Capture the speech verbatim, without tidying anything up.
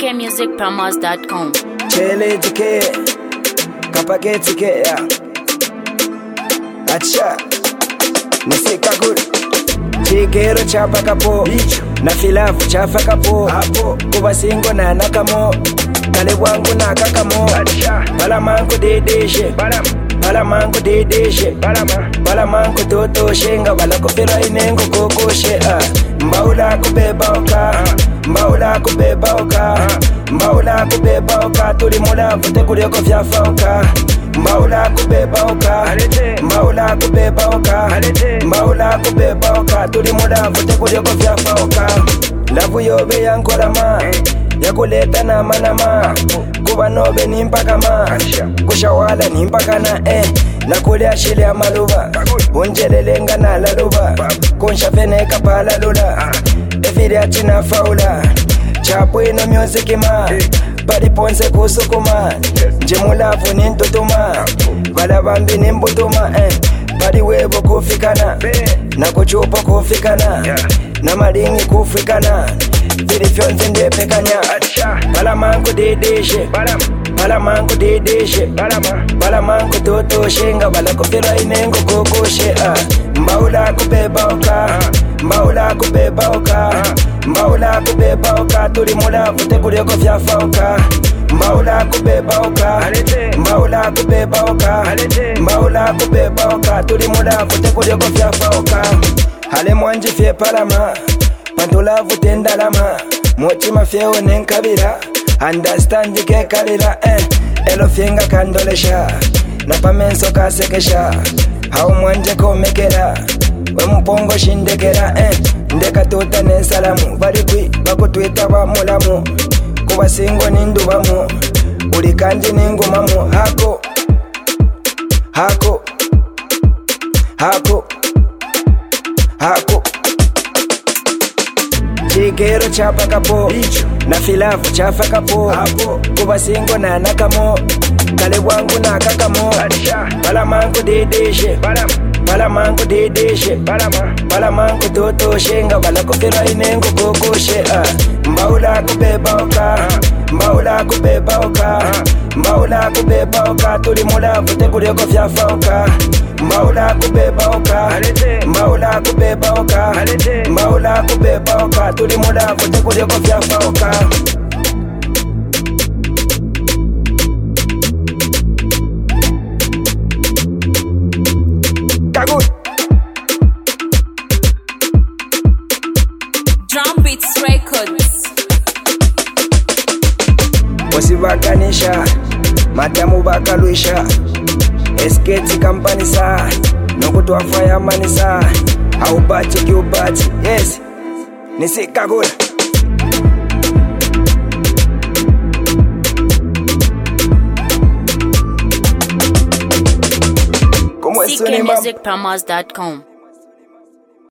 k music promos dot com. Chele tike, kapake tike ya. Acha, nisika good. Chikero chapa kapo, na filafu chafa kapo. Kuba singo na nakamo, kale wangu na kakamo. Bala mangu dedeshe, bala mangu dedeshe, bala mangu toto shenga, bala kufira inengo kokoshe. Mbaula kubeba oka, mbaula kubeba oka, mbaula kubeba oka, tuli mula vute kulioko vyafa oka. Mbaula kubeba oka, mbaula kubeba oka, mbaula kubeba oka, tuli mula vute kulioko vyafa oka. Lavu yobe yankolama, yakuleta na manama, kuba nobe nimpakama, kushawala nimpakana eh. Nakulia shile ya maluba, unjelelenga na laluba, kunsha fene kapala lula, efiri achina faula, chapu ino music ma, pari ponse kusukuma, njemulafu nintutuma, balabambi nimbutuma eh. Pari webo kufikana, na kuchupo kufikana, na maringi kufikana, viri fyonze ndepekanya. Bala mangu dedeshe, bala mangu dedeshe, bala mangu toto shenga, bala kufira inengo kokoshe. Mbaula kubeba oka, mbaula kubeba oka, mbaula kubeba oka, tuli mula vute kulioko vyafa oka. Mbaula kubeba oka, mbaula kubeba oka, mbaula kubeba oka, tuli mula vute kulioko vyafa oka. Hale mwanji fye palama, pantula vute ndalama, mochima fyewe nenkabira, understand ke kalira eh. Elo fyenga kandolesha, na pamenso kasekesha, hau mwanje komekera, we mpongo shindekera eh. Ndeka tuta nesalamu, barikwi bakutwita ba mulamu, kuba singo nindubamu, uli kanji ningumamu. Hako, hako, hako, hako. Chikero chapa kapo, na filafu chafa kapo, kuba singo na nakamo, kale wangu na kakamo. Bala mangu dedeshe, bala mangu dedeshe, bala mangu toto shenga, bala kufira inengo kokoshe. Mbaula kubeba oka, mbaula kubeba oka, mbaula kubeba oka, tuli mula vute kulioko vyafa oka. Mbaula kubeba oka, mbaula kubeba oka, mbaula kubeba oka, tuli mula vute kulioko vyafa oka. Kagut Drum Beats Records. Wasibakanisha, madamu bakaluisha, esketi kampani saa, nokutu wafaya mani saa, haubachi kiubachi, yes, nisi Kagut. c k music promos dot com.